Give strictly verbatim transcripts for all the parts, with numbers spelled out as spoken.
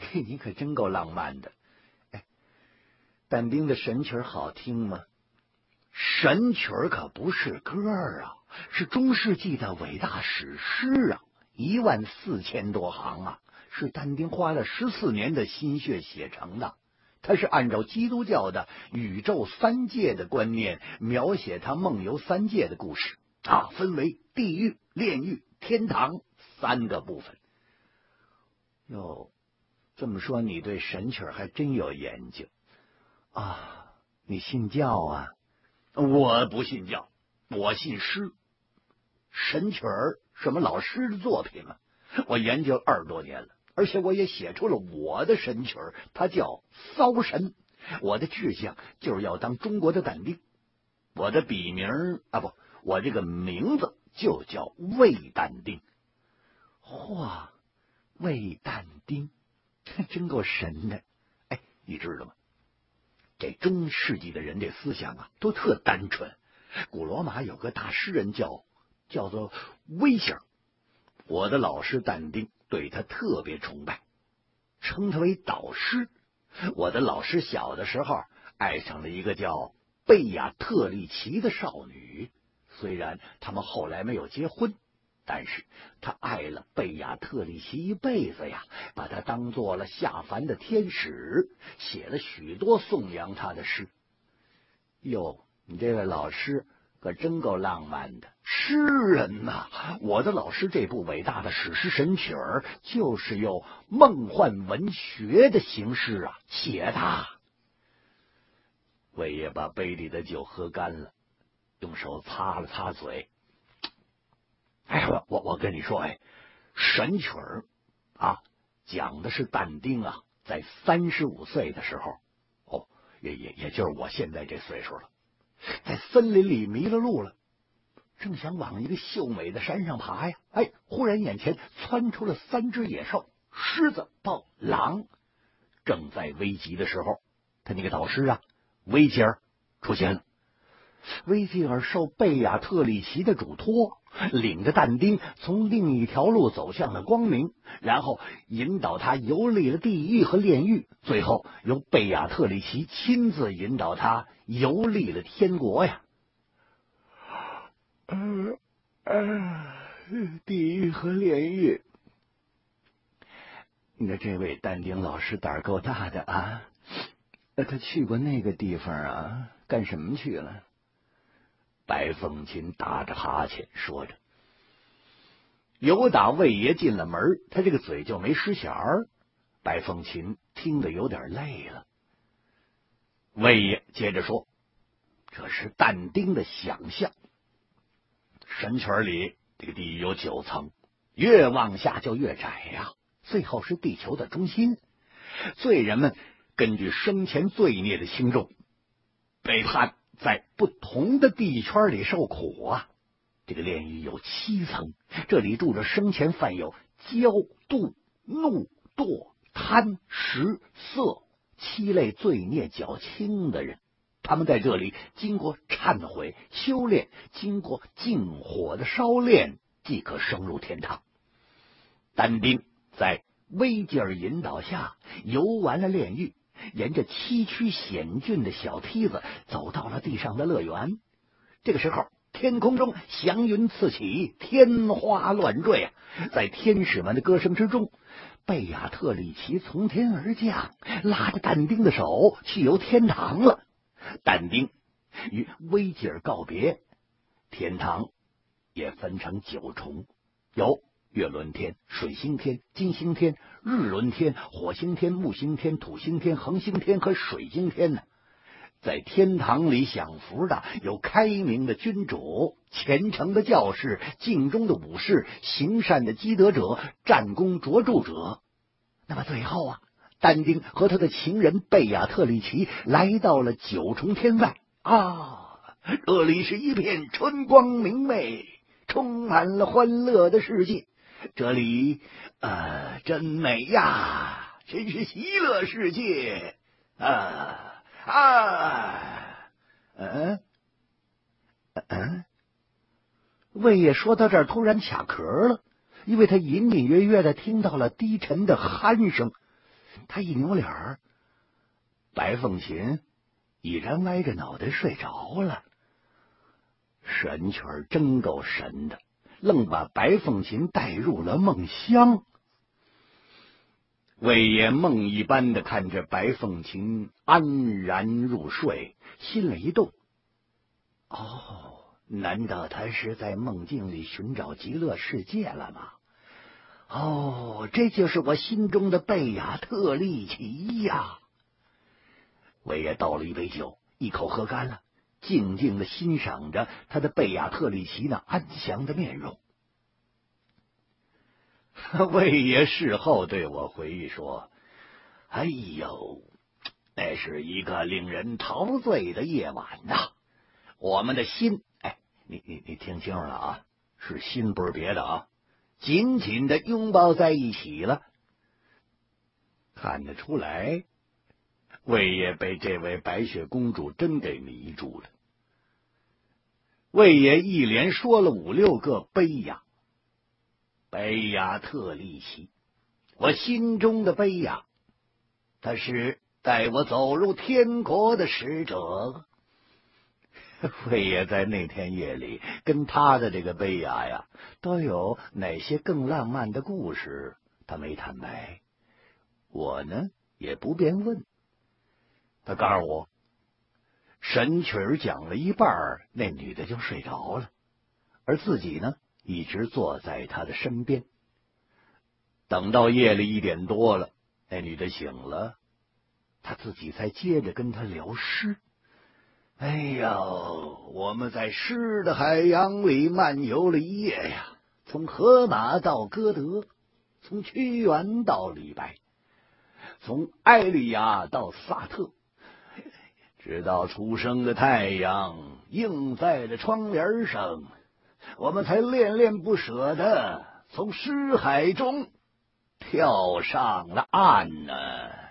嘿，你可真够浪漫的。哎，但丁的神曲好听吗？神曲可不是歌啊，是中世纪的伟大史诗啊，一万四千多行啊，是但丁花了十四年的心血写成的。他是按照基督教的宇宙三界的观念，描写他梦游三界的故事啊，分为地狱、炼狱、天堂三个部分。哟，这么说你对神曲还真有研究啊？你信教啊？我不信教，我信诗。神曲儿什么老师的作品嘛，我研究二十多年了，而且我也写出了我的神曲儿，它叫骚神。我的志向就是要当中国的但丁，我的笔名啊不，我这个名字就叫魏但丁。嚯，魏但丁，真够神的。哎，你知道吗？这中世纪的人这思想啊，都特单纯。古罗马有个大诗人叫叫做威西尔，我的老师但丁对他特别崇拜，称他为导师。我的老师小的时候爱上了一个叫贝亚特丽奇的少女，虽然他们后来没有结婚，但是他爱了贝亚特丽奇一辈子呀，把她当做了下凡的天使，写了许多颂扬她的诗。哟，你这位老师可真够浪漫的，诗人呐、啊！我的老师这部伟大的史诗神曲儿，就是用梦幻文学的形式啊写的。魏爷把杯里的酒喝干了，用手擦了擦嘴。哎，我我我跟你说，哎，神曲儿啊，讲的是但丁啊，在三十五岁的时候，哦，也也也就是我现在这岁数了，在森林里迷了路了，正想往一个秀美的山上爬呀，哎，忽然眼前窜出了三只野兽，狮子、豹、狼。正在危急的时候，他那个导师啊，维吉尔出现了。维吉尔受贝亚特里奇的嘱托，领着但丁从另一条路走向了光明，然后引导他游历了地狱和炼狱，最后由贝亚特里奇亲自引导他游历了天国呀。呃呃，地狱和炼狱，你的这位但丁老师胆儿够大的啊！他去过那个地方啊，干什么去了？白凤琴打着哈欠说着，有打魏爷进了门，他这个嘴就没失弦儿。白凤琴听得有点累了。魏爷接着说，这是但丁的想象。神曲里这个地狱有九层，越往下就越窄呀、啊，最后是地球的中心。罪人们根据生前罪孽的轻重，被判在不同的地圈里受苦啊。这个炼狱有七层，这里住着生前犯有骄、妒、怒、惰、贪、食、色七类罪孽较轻的人。他们在这里经过忏悔修炼，经过净火的烧炼，即可升入天堂。但丁在威吉尔引导下游完了炼狱，沿着崎岖险峻的小梯子走到了地上的乐园。这个时候，天空中祥云四起，天花乱坠啊！在天使们的歌声之中，贝亚特里奇从天而降，拉着但丁的手去游天堂了。但丁与威吉尔告别，天堂也分成九重，有月轮天、水星天、金星天、日轮天、火星天、木星天、土星天、恒星天和水晶天呢。在天堂里享福的有开明的君主、虔诚的教士、尽忠的武士、行善的积德者、战功卓著者。那么最后啊，但丁和他的情人贝亚特里奇来到了九重天外啊，这里是一片春光明媚，充满了欢乐的世界。这里呃真美呀，真是喜乐世界啊啊！嗯嗯，魏爷说到这儿突然卡壳了，因为他隐隐约约的听到了低沉的鼾声。 他一扭脸儿，白凤琴已然歪着脑袋睡着了。神曲儿真够神的，愣把白凤琴带入了梦乡。魏爷梦一般的看着白凤琴安然入睡，心里一动。哦，难道他是在梦境里寻找极乐世界了吗？哦，这就是我心中的贝亚特利奇呀！魏爷倒了一杯酒，一口喝干了，静静的欣赏着他的贝亚特利奇那安详的面容。魏爷事后对我回忆说：“哎呦，那是一个令人陶醉的夜晚呐！我们的心，哎，你你你听清楚了啊，是心，不是别的啊，紧紧的拥抱在一起了。”看得出来，魏爷被这位白雪公主真给迷住了。魏爷一连说了五六个贝亚。贝亚特利奇，我心中的贝亚，他是带我走入天国的使者。魏爷在那天夜里跟他的这个贝亚呀，都有哪些更浪漫的故事，他没坦白，我呢也不便问。他告诉我，神曲儿讲了一半，那女的就睡着了，而自己呢一直坐在他的身边。等到夜里一点多了，那女的醒了，他自己才接着跟他聊诗。哎呦，我们在诗的海洋里漫游了一夜呀，从荷马到歌德，从屈原到李白，从埃利亚到萨特，直到初升的太阳映在了窗帘上，我们才恋恋不舍的从诗海中跳上了岸呢。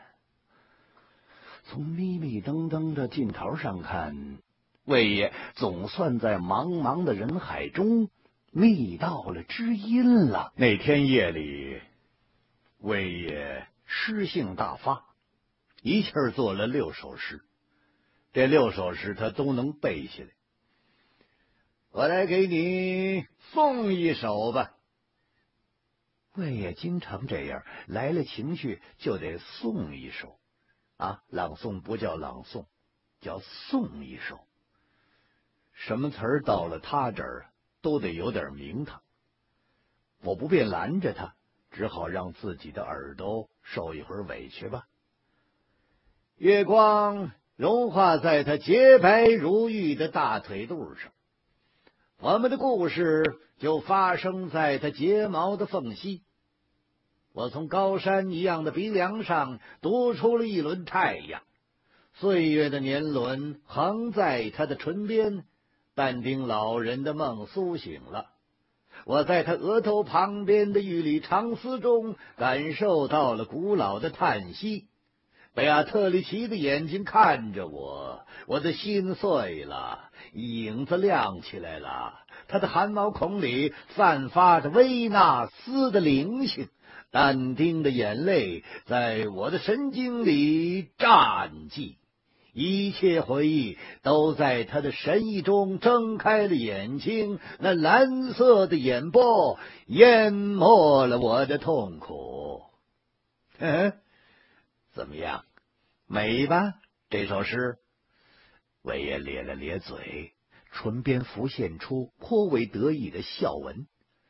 从密密登登的尽头上看，魏爷总算在茫茫的人海中觅到了知音了。那天夜里，魏爷诗性大发，一气儿做了六首诗，这六首诗他都能背下来。我来给你送一首吧。魏爷经常这样，来了情绪就得送一首啊，朗诵不叫朗诵，叫送一首。什么词儿到了他这儿都得有点名堂。我不便拦着他，只好让自己的耳朵受一会儿委屈吧。月光融化在他洁白如玉的大腿肚上，我们的故事就发生在他睫毛的缝隙。我从高山一样的鼻梁上读出了一轮太阳，岁月的年轮横在他的唇边，但丁老人的梦苏醒了。我在他额头旁边的玉里长丝中感受到了古老的叹息。贝亚特里奇的眼睛看着我，我的心碎了，影子亮起来了，他的汗毛孔里散发着维纳斯的灵性。但丁的眼泪在我的神经里战绩，一切回忆都在他的神意中睁开了眼睛，那蓝色的眼波淹没了我的痛苦。嗯，怎么样，美吧这首诗？魏爷咧了咧嘴，唇边浮现出颇为得意的笑纹。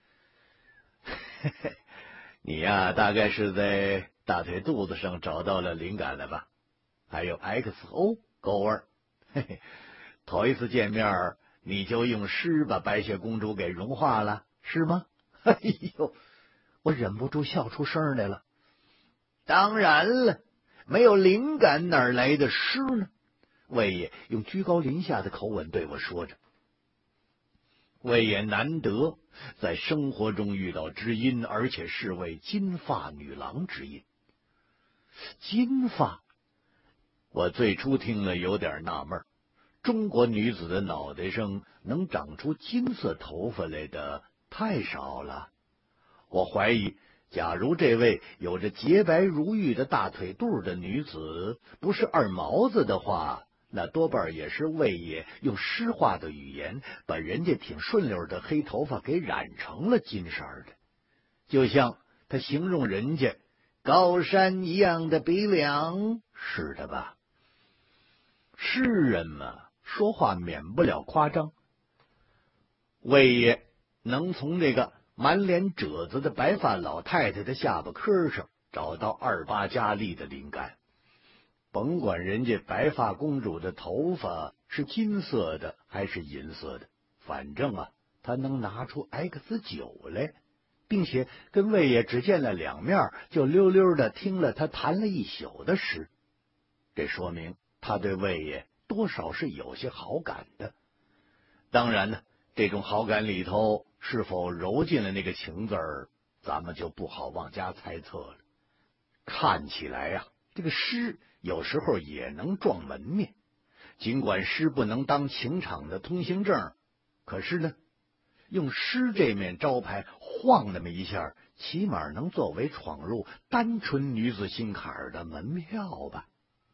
你呀，大概是在大腿肚子上找到了灵感了吧？还有 X O 勾味儿，嘿嘿，头一次见面你就用诗把白雪公主给融化了，是吗？哎呦，我忍不住笑出声来了。当然了，没有灵感哪来的诗呢？魏爷用居高临下的口吻对我说着。魏爷难得在生活中遇到知音，而且是位金发女郎知音。金发，我最初听了有点纳闷，中国女子的脑袋上能长出金色头发来的太少了，我怀疑假如这位有着洁白如玉的大腿肚的女子不是二毛子的话，那多半也是魏爷用诗化的语言把人家挺顺溜的黑头发给染成了金色的，就像他形容人家高山一样的鼻梁似的吧。诗人嘛，说话免不了夸张。魏爷能从这个满脸褶子的白发老太太的下巴颏上找到二八佳丽的灵感，甭管人家白发公主的头发是金色的还是银色的，反正啊，他能拿出 X 九 来，并且跟魏爷只见了两面，就溜溜的听了他弹了一宿的诗，这说明他对魏爷多少是有些好感的。当然呢，这种好感里头是否揉进了那个情字儿，咱们就不好妄加猜测了。看起来呀、啊，这个诗有时候也能撞门面，尽管诗不能当情场的通行证，可是呢，用诗这面招牌晃那么一下，起码能作为闯入单纯女子心坎的门票吧。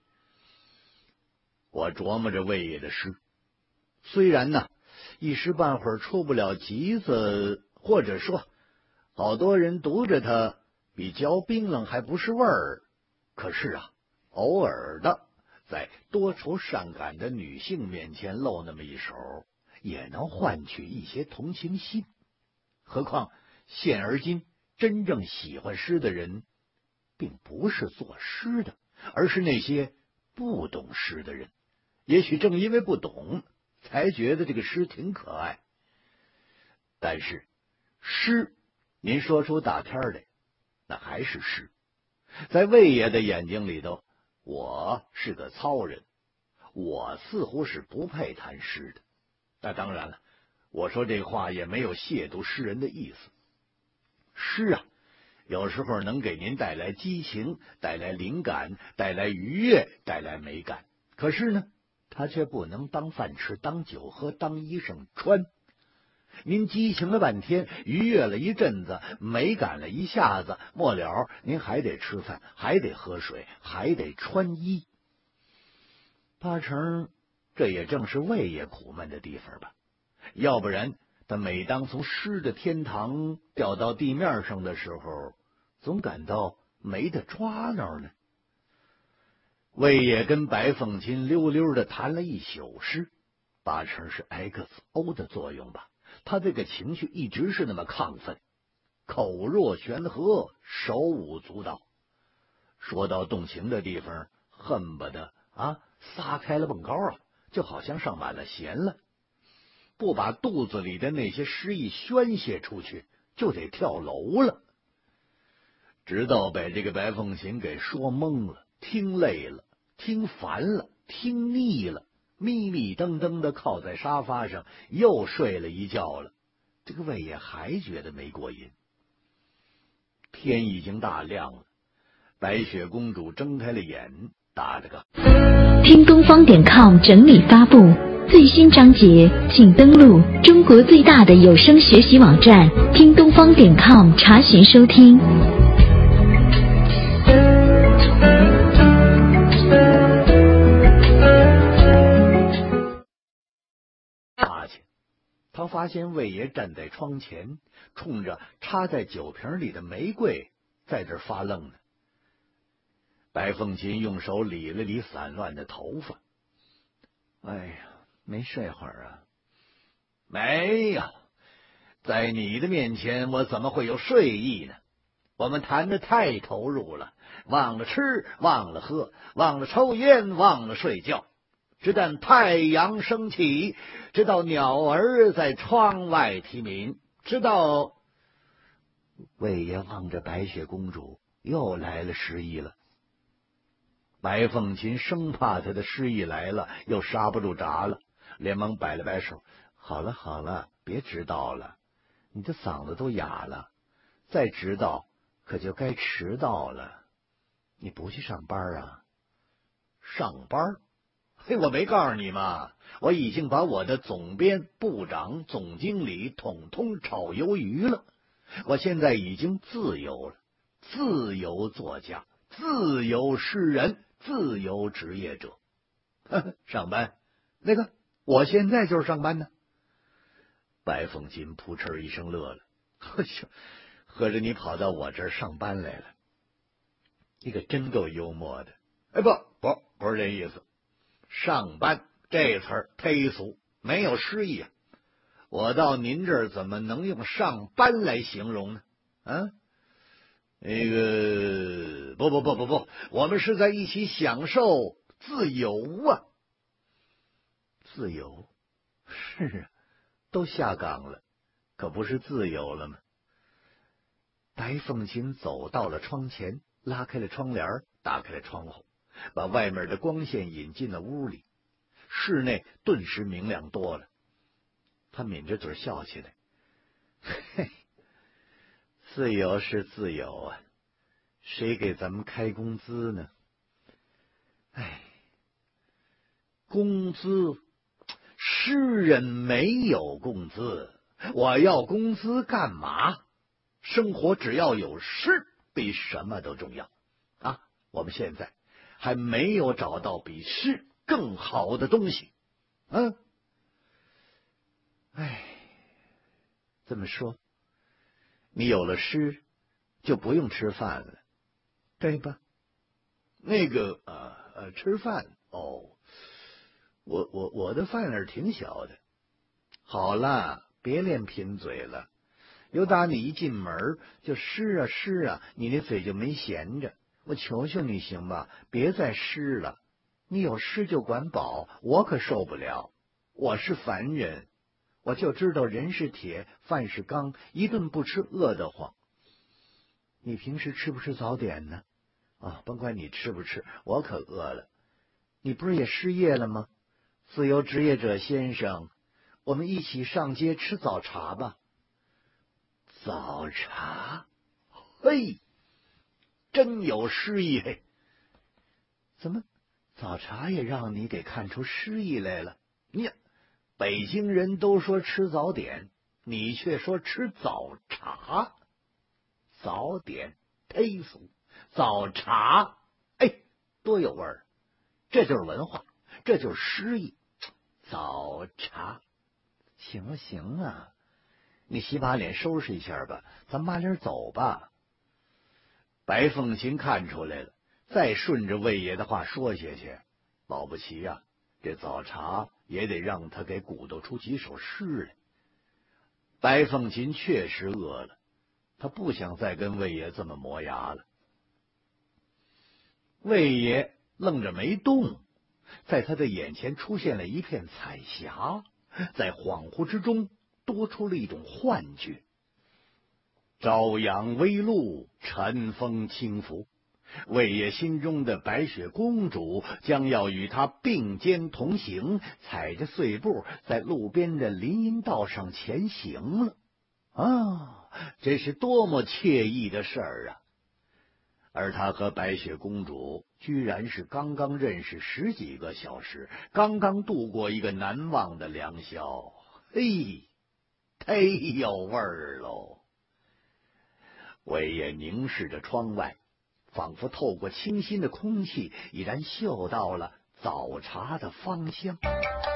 我琢磨着魏爷的诗，虽然呢一时半会儿出不了集子，或者说好多人读着它比嚼冰冷还不是味儿，可是啊，偶尔的在多愁善感的女性面前露那么一手，也能换取一些同情心。何况现而今真正喜欢诗的人并不是作诗的，而是那些不懂诗的人，也许正因为不懂才觉得这个诗挺可爱。但是诗您说出大天来，那还是诗。在魏爷的眼睛里头，我是个糙人，我似乎是不配谈诗的。那当然了，我说这话也没有亵渎诗人的意思。诗啊，有时候能给您带来激情，带来灵感，带来愉悦，带来美感，可是呢，它却不能当饭吃，当酒喝，当衣裳穿。您激情了半天，愉悦了一阵子，美感了一下子，末了您还得吃饭，还得喝水，还得穿衣。八成这也正是魏爷苦闷的地方吧，要不然他每当从诗的天堂掉到地面上的时候，总感到没得抓挠呢。魏爷跟白凤琴溜溜的谈了一宿诗，八成是 X O 的作用吧。他这个情绪一直是那么亢奋，口若悬河，手舞足蹈。说到动情的地方，恨不得啊撒开了蹦高啊，就好像上满了弦了。不把肚子里的那些诗意宣泄出去，就得跳楼了。直到把这个白凤琴给说懵了，听累了，听烦了，听腻了，迷迷瞪瞪的靠在沙发上，又睡了一觉了。这个魏爷还觉得没过瘾。天已经大亮了，白雪公主睁开了眼，打着个听东方点 com 整理发布最新章节，请登录中国最大的有声学习网站听东方点 com 查询收听。 他发现魏爷站在窗前，冲着插在酒瓶里的玫瑰在这发愣呢。白凤琴用手理了理散乱的头发。哎呀，没睡会儿啊？没有，在你的面前我怎么会有睡意呢？我们谈得太投入了，忘了吃，忘了喝，忘了抽烟，忘了睡觉。只等太阳升起，直到鸟儿在窗外啼鸣，直到……魏爷望着白雪公主，又来了诗意了。白凤琴生怕他的诗意来了，又刹不住闸了，连忙摆了摆手：“好了好了，别指导了，你的嗓子都哑了，再指导可就该迟到了。你不去上班啊？上班？嘿，我没告诉你吗？我已经把我的总编、部长、总经理统统炒鱿鱼了。我现在已经自由了， 自由作家、自由诗人、自由职业者。呵呵，上班？那个，我现在就是上班呢。白凤琴扑哧一声乐了，哎呦，合着你跑到我这儿上班来了？你可真够幽默的。哎，不不不是这意思，上班这词儿忒俗，没有诗意啊。我到您这儿怎么能用上班来形容呢？啊，那个不不不不不，我们是在一起享受自由啊！自由是啊，都下岗了，可不是自由了吗？白凤琴走到了窗前，拉开了窗帘，打开了窗户，把外面的光线引进了屋里，室内顿时明亮多了。他抿着嘴笑起来，嘿，自由是自由啊，谁给咱们开工资呢？哎，工资，诗人没有工资，我要工资干嘛？生活只要有诗，比什么都重要啊！我们现在还没有找到比诗更好的东西。嗯，哎，这么说，你有了诗，就不用吃饭了，对吧？那个呃呃，吃饭哦，我我我的饭量挺小的。好了，别练贫嘴了。有打你一进门就诗啊诗啊，你那嘴就没闲着。我求求你行吧，别再诗了。你有诗就管饱，我可受不了。我是凡人，我就知道人是铁，饭是钢，一顿不吃饿得慌。你平时吃不吃早点呢？啊，甭管你吃不吃，我可饿了。你不是也失业了吗？自由职业者先生，我们一起上街吃早茶吧。早茶，嘿，真有诗意嘿！怎么，早茶也让你给看出诗意来了？你北京人都说吃早点，你却说吃早茶。早点忒俗，早茶，哎，多有味儿！这就是文化，这就是诗意。早茶，行了行啊。你洗把脸收拾一下吧，咱慢点走吧。白凤琴看出来了，再顺着魏爷的话说下去，保不齐呀、啊，这早茶也得让他给鼓捣出几首诗来。白凤琴确实饿了，他不想再跟魏爷这么磨牙了。魏爷愣着没动，在他的眼前出现了一片彩霞，在恍惚之中多出了一种幻觉。朝阳微露，晨风轻拂，魏爷心中的白雪公主将要与他并肩同行，踩着碎步在路边的林荫道上前行了。啊，这是多么惬意的事儿啊！而他和白雪公主居然是刚刚认识十几个小时，刚刚度过一个难忘的良宵。嘿，忒有味儿喽！魏爷凝视着窗外，仿佛透过清新的空气，已然嗅到了早茶的芳香。